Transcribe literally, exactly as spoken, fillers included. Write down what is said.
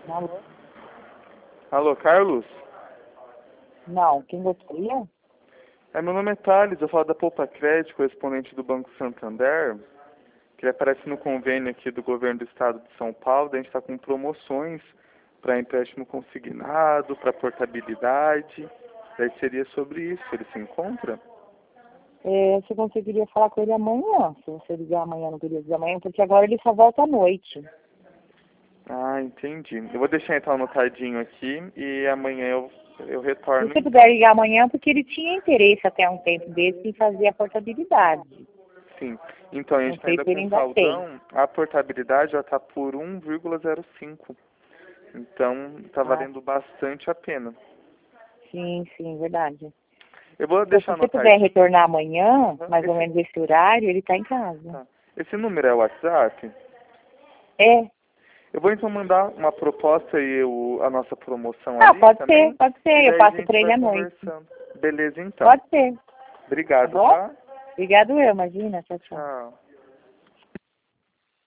Alô? Alô, Carlos? Não, quem gostaria? É, meu nome é Thales, eu falo da Poupa Crédito, correspondente do Banco Santander, que aparece no convênio aqui do governo do estado de São Paulo. A gente está com promoções para empréstimo consignado, para portabilidade. Daí seria sobre isso, ele se encontra? É, você conseguiria falar com ele amanhã, se você ligar amanhã no período de amanhã, porque agora ele só volta à noite. Ah, entendi. Eu vou deixar então anotadinho aqui e amanhã eu, eu Se retorno. você puder ligar amanhã, porque ele tinha interesse até um tempo desse em fazer a portabilidade. Sim. Então, a Não gente está sei ainda se ele com ainda tem. saldão, a portabilidade já está por um vírgula zero cinco. Então, está Ah, valendo bastante a pena. sim, sim, verdade. Eu vou Então, se deixar você puder anotadinho. retornar amanhã, Uhum. mais ou Esse, menos esse horário, ele está em casa. tá. Esse número é o WhatsApp? É. Eu vou então mandar uma proposta e o, a nossa promoção Ah, ali pode ser, também. pode E ser. Eu daí a passo gente para ele vai à noite. conversando. Beleza, então. Pode ser, tá Obrigado, bom? tá? Obrigado eu, imagina. Tchau, tchau. Tchau.